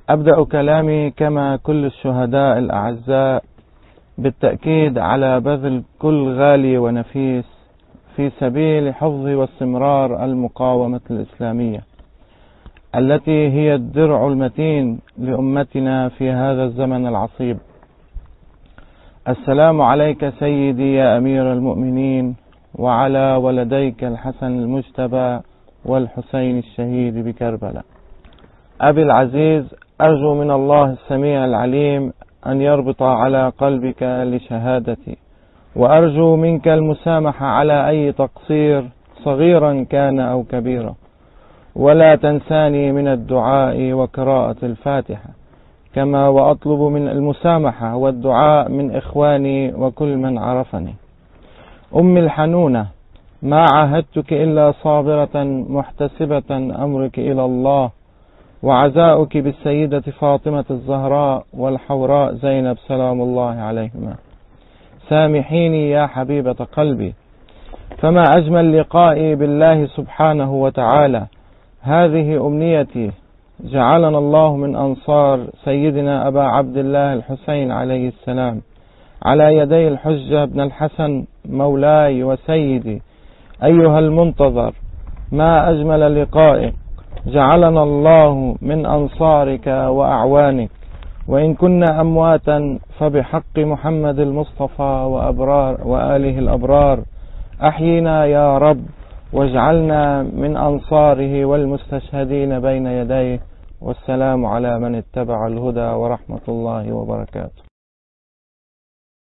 أبدأ كلامي كما كل الشهداء الأعزاء بالتأكيد على بذل كل غالي ونفيس في سبيل حفظ واستمرار المقاومة الإسلامية التي هي الدرع المتين لأمتنا في هذا الزمن العصيب. السلام عليك سيدي يا أمير المؤمنين، وعلى ولديك الحسن المجتبى والحسين الشهيد بكربلاء. أبي العزيز، أرجو من الله السميع العليم أن يربط على قلبك لشهادتي، وأرجو منك المسامحة على أي تقصير صغيرا كان أو كبيرا، ولا تنساني من الدعاء وقراءة الفاتحة، كما وأطلب من المسامحة والدعاء من إخواني وكل من عرفني. أمي الحنونة، ما عاهدتك إلا صابرة محتسبة أمرك إلى الله، وعزاؤك بالسيدة فاطمة الزهراء والحوراء زينب سلام الله عليهما. سامحيني يا حبيبة قلبي، فما أجمل لقائي بالله سبحانه وتعالى. هذه أمنيتي، جعلنا الله من أنصار سيدنا أبا عبد الله الحسين عليه السلام على يدي الحجة بن الحسن مولاي وسيدي. أيها المنتظر، ما أجمل لقائك، جعلنا الله من أنصارك وأعوانك، وإن كنا أمواتا فبحق محمد المصطفى وآله الأبرار أحينا يا رب، واجعلنا من أنصاره والمستشهدين بين يديه. والسلام على من اتبع الهدى ورحمة الله وبركاته.